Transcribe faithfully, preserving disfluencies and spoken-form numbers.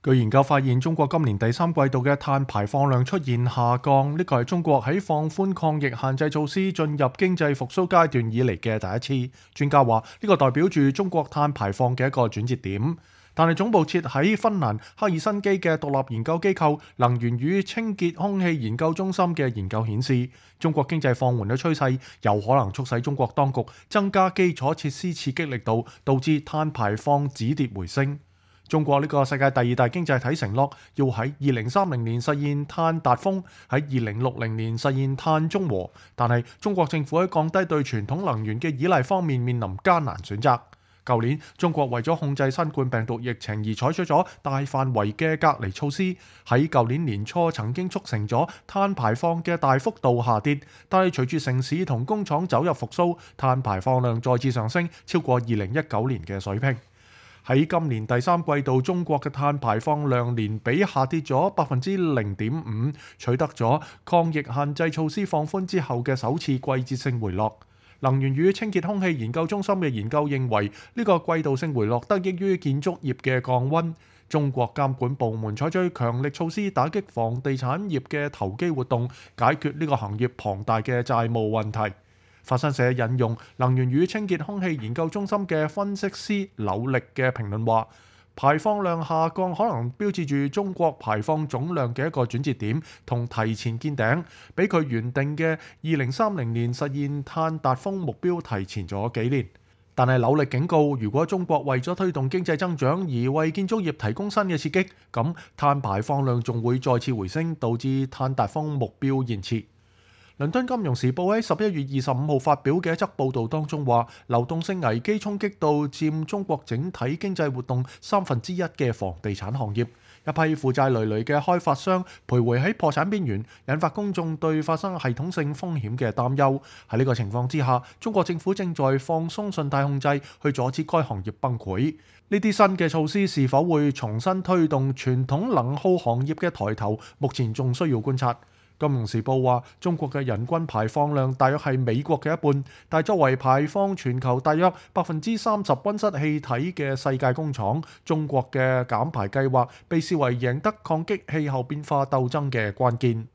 據研究發現，中國今年第三季度嘅碳排放量出現下降，呢個係中國喺放寬抗疫限制措施進入經濟復甦階段以嚟嘅第一次。專家話呢個代表住中國碳排放嘅一個轉折點。但係總部設喺芬蘭赫爾辛基嘅獨立研究機構能源與清潔空氣研究中心嘅研究顯示，中國經濟放緩嘅趨勢有可能促使中國當局增加基礎設施刺激力度，導致碳排放止跌回升。中國呢個世界第二大經濟體承諾要喺二零三零年實現碳達峰，喺二零六零年實現碳中和。但係中國政府喺降低對傳統能源嘅依賴方面面臨艱難選擇。舊年中國為咗控制新冠病毒疫情而採取咗大範圍嘅隔離措施，喺舊年年初曾經促成咗碳排放嘅大幅度下跌。但係隨住城市同工廠走入復甦，碳排放量再次上升，超過二零一九年嘅水平。喺今年第三季度，中國嘅碳排放量年比下跌咗百分之零點五，取得咗抗疫限制措施放寬之後嘅首次季節性回落。能源與清潔空氣研究中心嘅研究認為，呢個季度性回落得益於建築業嘅降溫。中國監管部門採取強力措施打擊房地產業嘅投機活動，解決呢個行業龐大嘅債務問題。法新社引用能源與清潔空氣研究中心嘅分析師柳力嘅評論話，排放量下降可能標誌住中國排放總量嘅一個轉折點，同提前見頂，比佢原定嘅二零三零年實現碳達峰目標提前咗幾年。但係柳力警告，如果中國為咗推動經濟增長而為建築業提供新嘅刺激，咁碳排放量仲會再次回升，導致碳達峰目標延遲。倫敦金融時報喺十一月二十五號發表嘅一則報導當中話，流動性危機衝擊到佔中國整體經濟活動三分之一嘅房地產行業，一批負債累累嘅開發商徘徊喺破產邊緣，引發公眾對發生系統性風險嘅擔憂。喺呢個情況之下，中國政府正在放鬆信貸控制，去阻止該行業崩潰。呢啲新嘅措施是否會重新推動傳統能耗行業嘅抬頭，目前仲需要觀察。金融時報話，中國嘅人均排放量大約係美國嘅一半，但作為排放全球大約百分之三十溫室氣體嘅世界工廠，中國嘅減排計劃被視為贏得抗擊氣候變化鬥爭嘅關鍵。